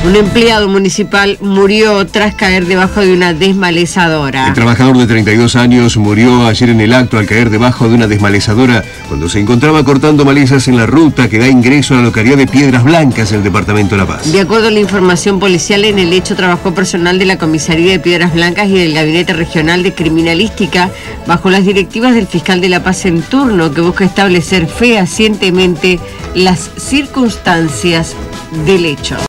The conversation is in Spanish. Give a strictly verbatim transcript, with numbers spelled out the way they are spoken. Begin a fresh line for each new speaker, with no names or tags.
Un empleado municipal murió tras caer debajo de una desmalezadora.
El trabajador de treinta y dos años murió ayer en el acto al caer debajo de una desmalezadora cuando se encontraba cortando malezas en la ruta que da ingreso a la localidad de Piedras Blancas, en el departamento de La Paz.
De acuerdo a la información policial, en el hecho trabajó personal de la comisaría de Piedras Blancas y del Gabinete Regional de Criminalística bajo las directivas del fiscal de La Paz en turno, que busca establecer fehacientemente las circunstancias del hecho.